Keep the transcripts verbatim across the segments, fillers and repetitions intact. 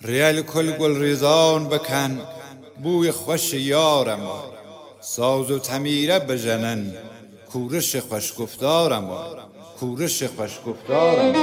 ریل کل گل ریزان بکن بوی خوش یارم، ساز و تمیره بزنن کورش خوش گفتارم، کورش خوش گفتارم.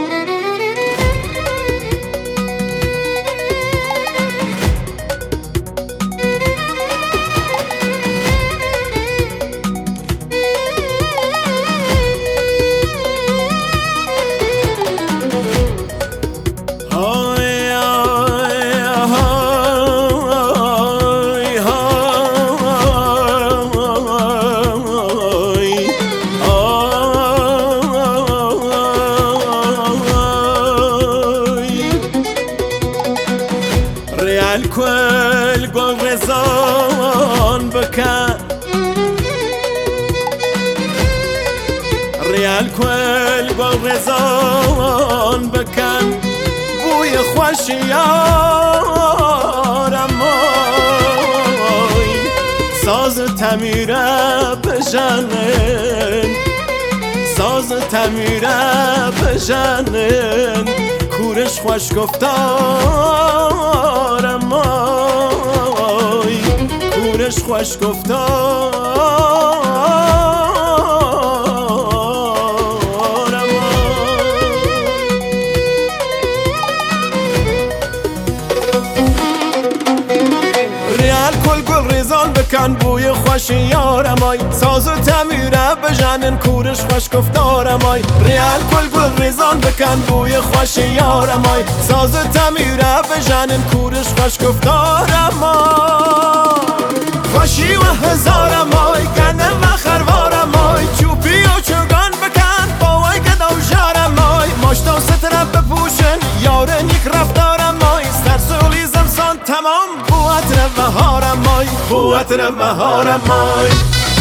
الکل گل رزان بکن، ریال کل گل رزان بکن بوی خوش یارم، ساز تمیره بزنن، ساز تمیره بزنن کورش خوش گفتارم، کورش خوش گفتارم. ریال کل گل ریزان بکن بوی خوش یارم، آی ساز و تمیره بزنن کورش خوش گفتارم، آی ریال کل گل ریزان بکن بوی خوش یارم، آی ساز و تمیره بزنن کورش خوش گفتارم، آی خوشی و هزارم، آی گندم و خروارم، آی چوبی و چوگان بکن باوی گدا و جارم، آی ماشتا و ستره بپوشن یاره نیک رفتارم، آی سرسولی زمسان تمام بوات رو بهارم، آی بوات رو بهارم، آی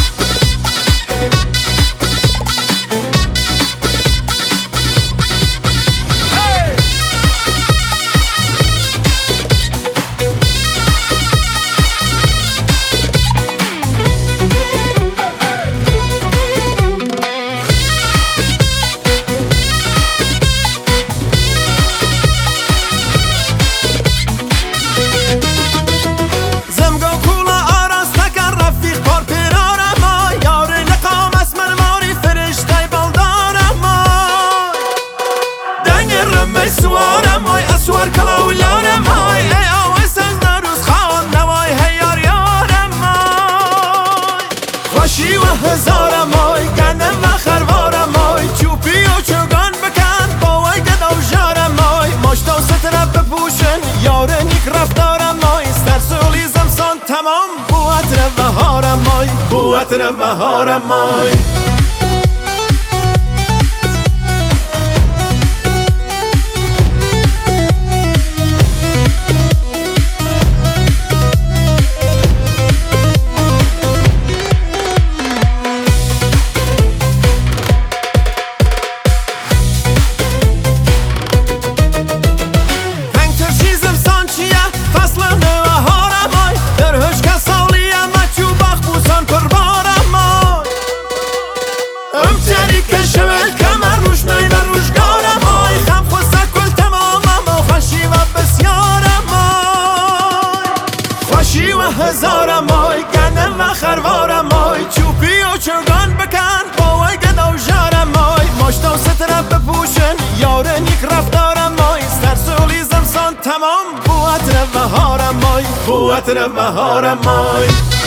سوارم، آی اسوار کلاولارم، آی ای آویس از نروز خوان نوای هیار یارم، آی خوشی و هزارم، آی گندم و خروارم، آی چوبی و چوگان بکن باوی گدا و جارم، آی ماشتا و ستره بپوشن یاره نیک رفتارم، آی سرسولی زمسان تمام بوات رو بهارم، آی بوات رو بهارم، آی هزارم، آی گندم و خروارم، آی چوبی و چوگان بکن باوی گدا و جارم، آی ماشتا و ستره بپوشن یاره نیک رفتارم، آی سرسولی زمسان تمام بوات رو بهارم، آی بوات رو بهارم، آی